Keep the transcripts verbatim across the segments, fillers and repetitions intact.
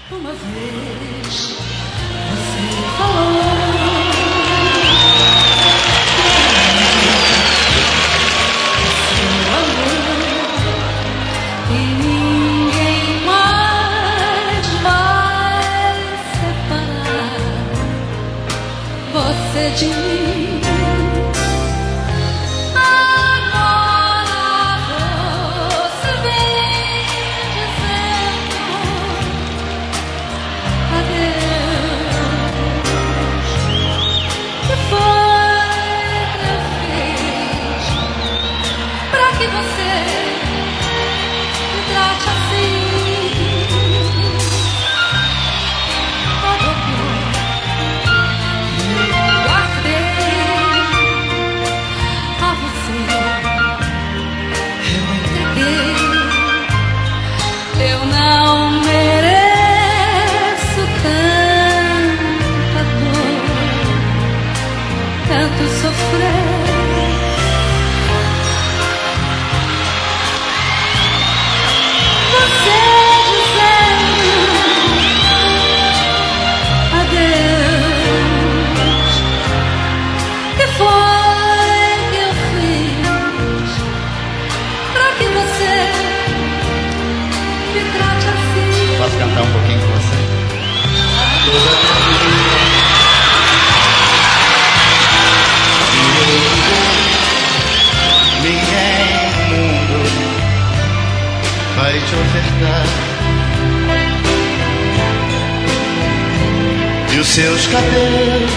Uma vez você falou seu amor e ninguém mais vai separar você de mim. Tanto sofrer, você dizendo adeus. Que foi que eu fiz pra que você me trate assim? Posso cantar um pouquinho com você? Ninguém no mundo vai te ofertar e os seus cabelos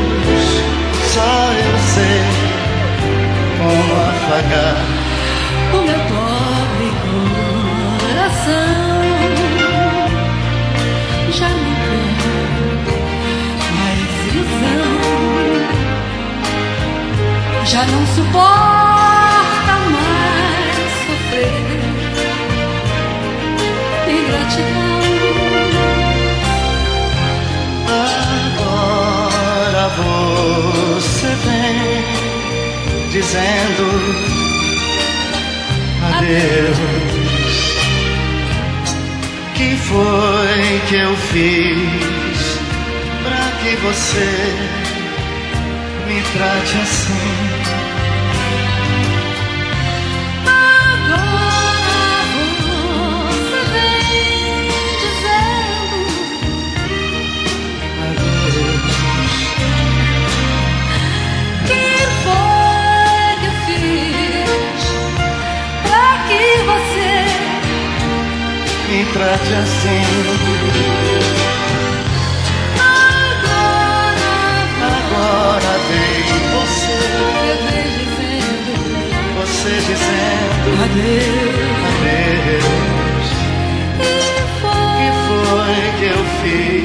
só eu sei como afagar. O meu pobre coração já não tem mais ilusão, já não suporta mais sofrer ingratidão. Agora você vem dizendo adeus. Que foi que eu fiz pra que você me trate assim? Me trate assim. Agora, agora vem você, eu vem dizendo, você dizendo adeus. adeus. Que foi que foi que eu fiz